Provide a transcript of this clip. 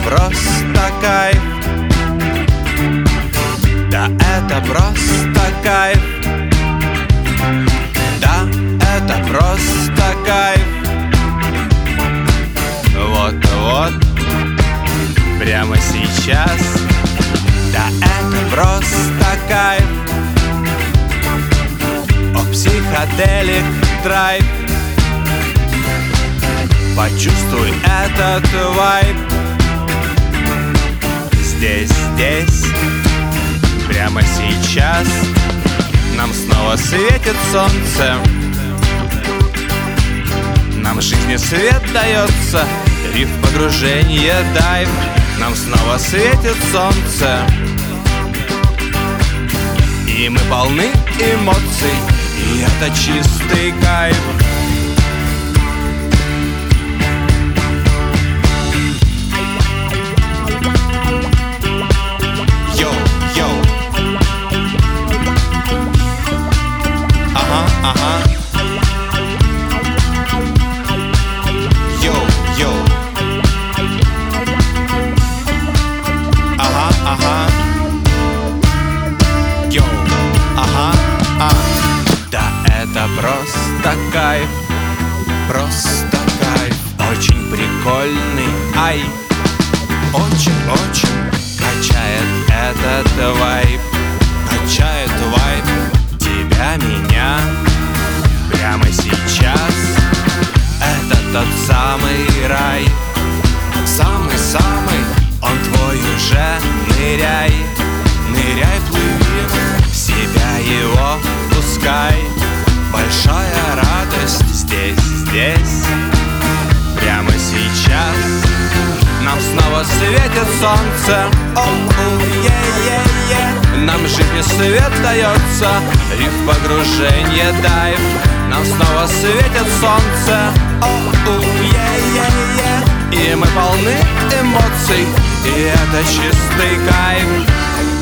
просто кайф. Да, это просто кайф. Да, это просто кайф. Вот-вот, прямо сейчас. Да, это просто кайф. О, психоделик драйв. Почувствуй этот вайб. Здесь, прямо сейчас нам снова светит солнце. Нам в жизни свет дается, риф погружение дайв. Нам снова светит солнце, и мы полны эмоций, и это чистый кайф. Йоу. Ага. Йоу. Ага. Йоу. Ага. Да, это просто кайф. Просто кайф. Очень прикольный. Ай. Очень качает этот вайб. Качает вайб тебя, меня. Прямо сейчас это тот самый рай. Самый, он твой уже. Ныряй, плыви, в себя его пускай. Большая радость здесь, прямо сейчас. Нам снова светит солнце. Нам в жизни свет дается, риф погружение дайв. Нам снова светит солнце. И мы полны эмоций, и это чистый кайф.